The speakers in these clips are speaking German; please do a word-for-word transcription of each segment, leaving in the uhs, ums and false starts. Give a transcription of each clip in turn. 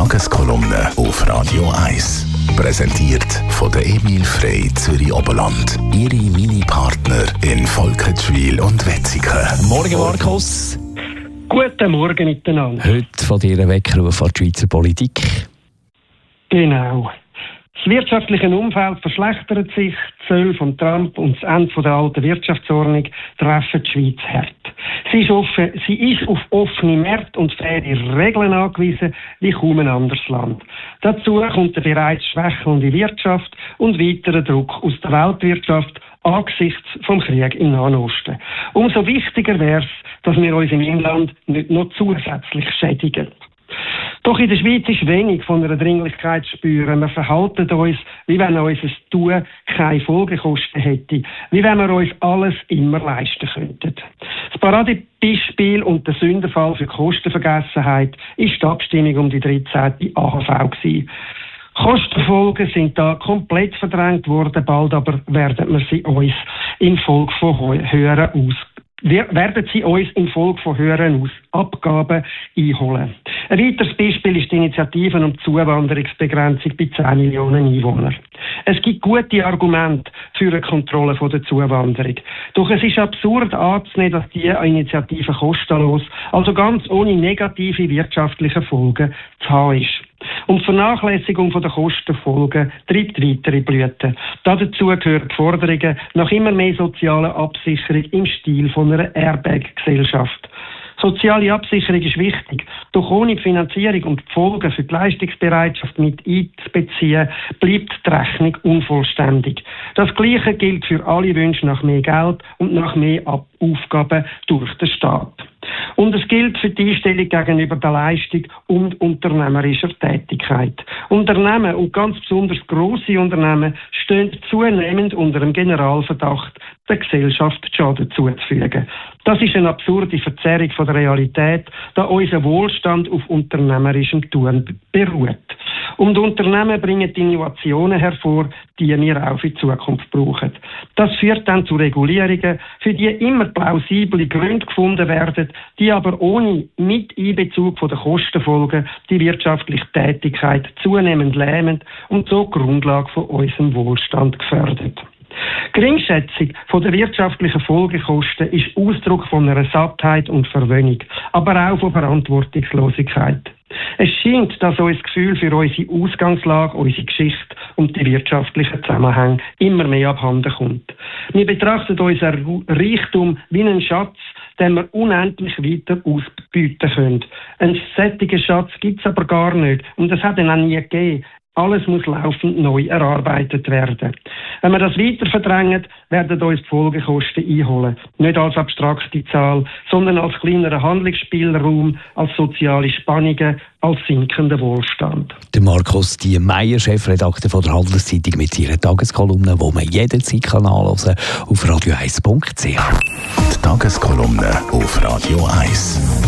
Tageskolumne auf Radio eins. Präsentiert von der Emil Frey Zürich Oberland. Ihre Mini-Partner in Volketschwil und Wetzikon. Morgen, Markus. Guten Morgen miteinander. Heute von dir ein Weckruf an die Schweizer Politik. Genau. Das wirtschaftliche Umfeld verschlechtert sich. Die Zölle von Trump und das Ende der alten Wirtschaftsordnung treffen die Schweiz hart. Sie ist, offen, sie ist auf offene Märkte und faire Regeln angewiesen wie kaum ein anderes Land. Dazu kommt eine bereits schwächelnde Wirtschaft und weiterer Druck aus der Weltwirtschaft angesichts vom Krieg im Nahen Osten. Umso wichtiger wäre es, dass wir uns im Inland nicht noch zusätzlich schädigen. Doch in der Schweiz ist wenig von einer Dringlichkeit zu spüren. Wir verhalten uns, wie wenn unser Tun keine Folgekosten hätte, wie wenn wir uns alles immer leisten könnten. Das Paradebeispiel und der Sündenfall für Kostenvergessenheit ist die Abstimmung um die dreizehnte A H V gewesen. Kostenfolgen sind da komplett verdrängt worden, bald aber werden wir sie uns infolge von höheren Ausgaben Wir werden sie uns infolge von höheren Aus- Abgaben einholen. Ein weiteres Beispiel ist die Initiative um die Zuwanderungsbegrenzung bei zehn Millionen Einwohnern. Es gibt gute Argumente für eine Kontrolle der Zuwanderung. Doch es ist absurd anzunehmen, dass diese Initiative kostenlos, also ganz ohne negative wirtschaftliche Folgen zu haben ist. Und die Vernachlässigung der Kostenfolgen treibt weitere Blüten. Dazu gehören die Forderungen nach immer mehr sozialer Absicherung im Stil von einer Airbag-Gesellschaft. Soziale Absicherung ist wichtig, doch ohne die Finanzierung und die Folgen für die Leistungsbereitschaft mit einzubeziehen, bleibt die Rechnung unvollständig. Das Gleiche gilt für alle Wünsche nach mehr Geld und nach mehr Aufgaben durch den Staat. Und es gilt für die Einstellung gegenüber der Leistung und unternehmerischer Tätigkeit. Unternehmen und ganz besonders grosse Unternehmen stehen zunehmend unter dem Generalverdacht, der Gesellschaft Schaden zuzufügen. Das ist eine absurde Verzerrung von der Realität, da unser Wohlstand auf unternehmerischem Tun beruht. Und Unternehmen bringen Innovationen hervor, die wir auch für die Zukunft brauchen. Das führt dann zu Regulierungen, für die immer plausible Gründe gefunden werden, die aber ohne Miteinbezug von den Kostenfolgen die wirtschaftliche Tätigkeit zunehmend lähmend und so die Grundlage von unserem Wohlstand gefördert. Geringschätzung von der wirtschaftlichen Folgekosten ist Ausdruck von einer Sattheit und Verwöhnung, aber auch von Verantwortungslosigkeit. Es scheint, dass unser Gefühl für unsere Ausgangslage, unsere Geschichte und die wirtschaftlichen Zusammenhänge immer mehr abhanden kommt. Wir betrachten unseren Reichtum wie einen Schatz, den wir unendlich weiter ausbieten können. Einen solchen Schatz gibt es aber gar nicht und es hat ihn auch nie gegeben. Alles muss laufend neu erarbeitet werden. Wenn wir das weiter verdrängen, werden uns die Folgekosten einholen. Nicht als abstrakte Zahl, sondern als kleinerer Handlungsspielraum, als soziale Spannungen, als sinkender Wohlstand. Der Markus Diemeyer, Chefredakteur von der Handelszeitung, mit ihrer Tageskolumne, die man jederzeit nachlesen kann auf radio eins punkt c h. Die Tageskolumne auf Radio eins.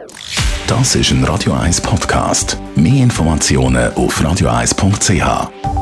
Das ist ein Radio eins Podcast. Mehr Informationen auf radio eins punkt c h.